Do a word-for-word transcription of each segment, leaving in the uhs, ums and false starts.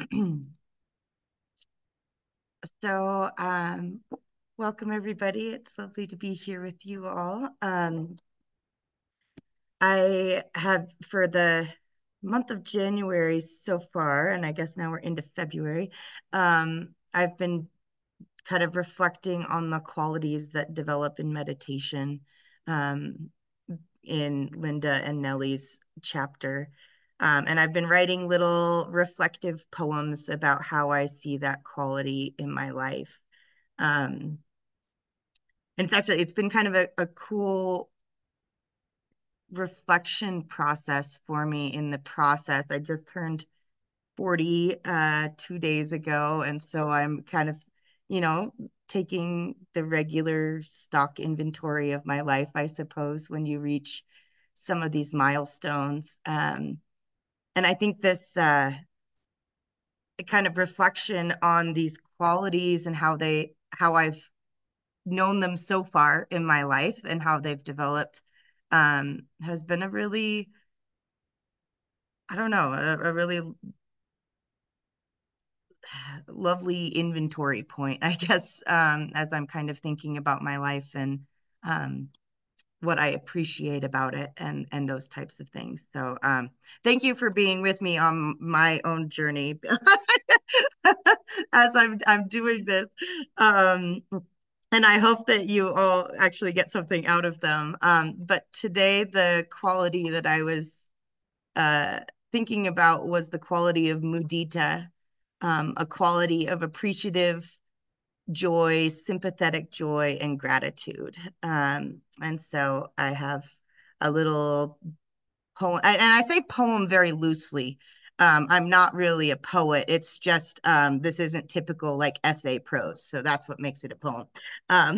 So, um, welcome everybody. It's lovely to be here with you all. Um, I have for the month of January so far, and I guess now we're into February. Um, I've been kind of reflecting on the qualities that develop in meditation, um, in Linda and Nellie's chapter. Um, and I've been writing little reflective poems about how I see that quality in my life. Um, and it's actually, it's been kind of a, a cool reflection process for me in the process. I just turned forty uh, two days ago. And so I'm kind of, you know, taking the regular stock inventory of my life, I suppose, when you reach some of these milestones. Um, and I think this uh, kind of reflection on these qualities and how they, how I've known them so far in my life and how they've developed um, has been a really, I don't know, a, a really lovely inventory point, I guess, um, as I'm kind of thinking about my life and um, what I appreciate about it and and those types of things. So um, thank you for being with me on my own journey as I'm I'm doing this. Um, and I hope that you all actually get something out of them. Um, but today, the quality that I was uh, thinking about was the quality of mudita, um, a quality of appreciative joy, sympathetic joy, and gratitude. Um, and so I have a little poem, and I say poem very loosely. Um, I'm not really a poet. It's just um, this isn't typical like essay prose, so that's what makes it a poem. Um,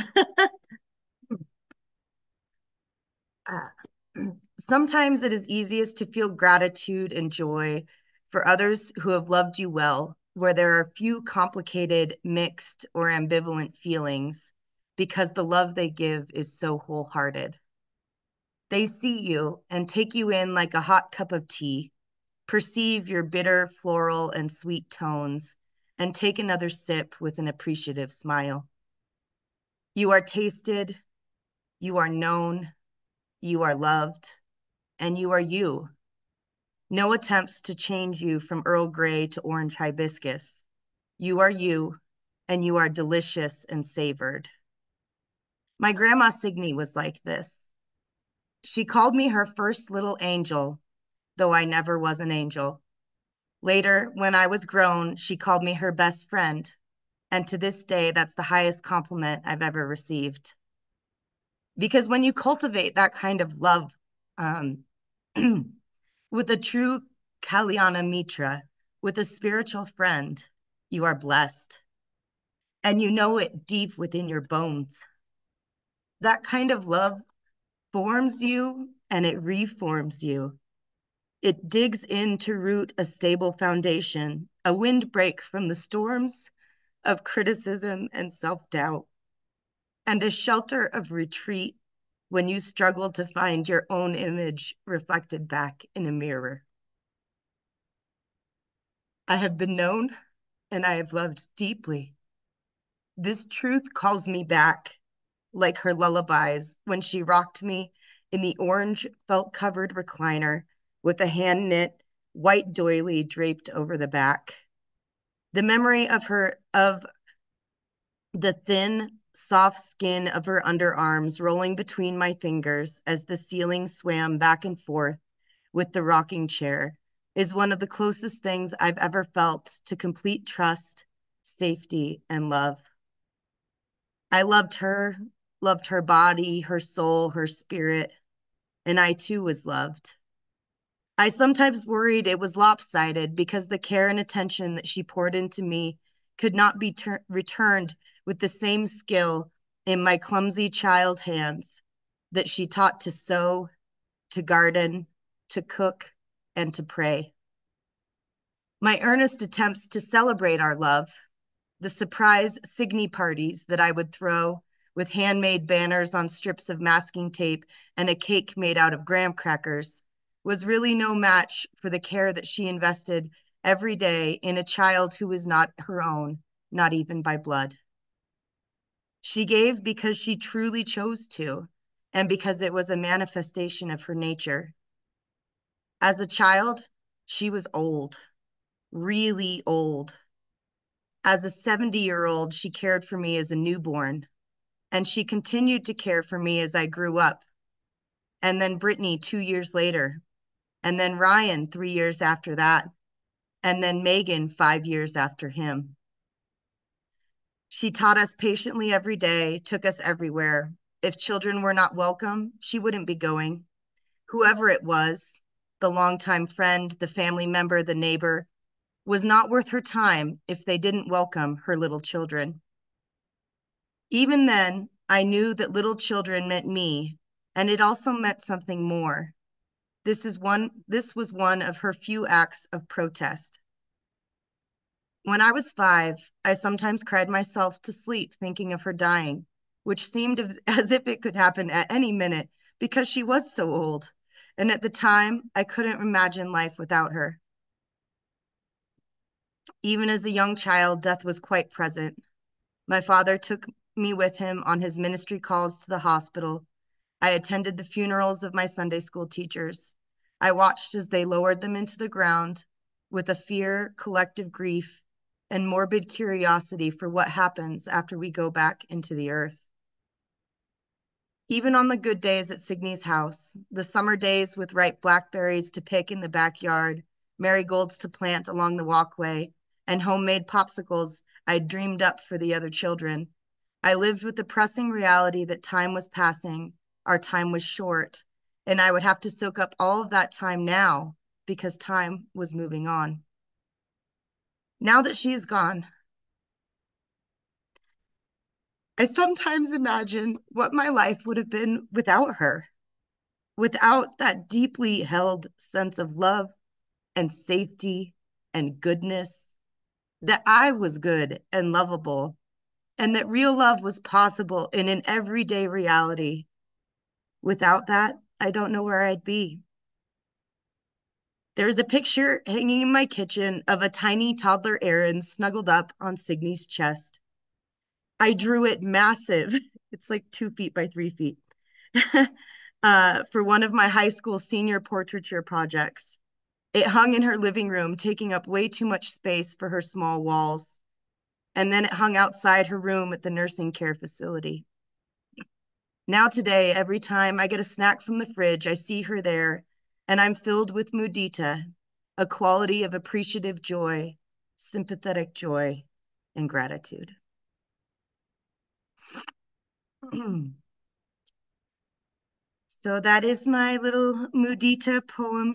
uh, Sometimes it is easiest to feel gratitude and joy for others who have loved you well, where there are few complicated, mixed, or ambivalent feelings, because the love they give is so wholehearted. They see you and take you in like a hot cup of tea, perceive your bitter, floral, and sweet tones, and take another sip with an appreciative smile. You are tasted, you are known, you are loved, and you are you. No attempts to change you from Earl Grey to orange hibiscus. You are you, and you are delicious and savored. My grandma Signe was like this. She called me her first little angel, though I never was an angel. Later, when I was grown, she called me her best friend, and to this day, that's the highest compliment I've ever received. Because when you cultivate that kind of love um, with a true Kalyana Mitra, with a spiritual friend, you are blessed. And you know it deep within your bones. That kind of love forms you and it reforms you. It digs in to root a stable foundation, a windbreak from the storms of criticism and self doubt, and a shelter of retreat when you struggle to find your own image reflected back in a mirror. I have been known and I have loved deeply. This truth calls me back like her lullabies when she rocked me in the orange felt covered recliner with a hand knit white doily draped over the back. The memory of her, of the thin, soft skin of her underarms rolling between my fingers as the ceiling swam back and forth with the rocking chair is one of the closest things I've ever felt to complete trust, safety, and love. I loved her, loved her body, her soul, her spirit, and I too was loved. I sometimes worried it was lopsided because the care and attention that she poured into me could not be returned with the same skill in my clumsy child hands that she taught to sew, to garden, to cook, and to pray. My earnest attempts to celebrate our love, the surprise Signe parties that I would throw with handmade banners on strips of masking tape and a cake made out of graham crackers, was really no match for the care that she invested every day in a child who was not her own, not even by blood. She gave because she truly chose to, and because it was a manifestation of her nature. As a child, she was old, really old. As a seventy-year-old, she cared for me as a newborn, and she continued to care for me as I grew up. And then Brittany two years later, and then Ryan three years after that, and then Megan five years after him. She taught us patiently every day, took us everywhere. If children were not welcome, she wouldn't be going. Whoever it was, the longtime friend, the family member, the neighbor, was not worth her time if they didn't welcome her little children. Even then, I knew that little children meant me, and it also meant something more. This is one, this was one of her few acts of protest. When I was five, I sometimes cried myself to sleep thinking of her dying, which seemed as, as if it could happen at any minute because she was so old. And at the time, I couldn't imagine life without her. Even as a young child, death was quite present. My father took me with him on his ministry calls to the hospital. I attended the funerals of my Sunday school teachers. I watched as they lowered them into the ground with a fear, collective grief, and morbid curiosity for what happens after we go back into the earth. Even on the good days at Signy's house, the summer days with ripe blackberries to pick in the backyard, marigolds to plant along the walkway, and homemade popsicles I'd dreamed up for the other children, I lived with the pressing reality that time was passing, our time was short, and I would have to soak up all of that time now because time was moving on. Now that she is gone, I sometimes imagine what my life would have been without her, without that deeply held sense of love and safety and goodness, that I was good and lovable, and that real love was possible in an everyday reality. Without that, I don't know where I'd be. There's a picture hanging in my kitchen of a tiny toddler Aaron snuggled up on Signy's chest. I drew it massive. It's like two feet by three feet uh, for one of my high school senior portraiture projects. It hung in her living room, taking up way too much space for her small walls. And then it hung outside her room at the nursing care facility. Now today, every time I get a snack from the fridge, I see her there, and I'm filled with mudita, a quality of appreciative joy, sympathetic joy, and gratitude. So that is my little mudita poem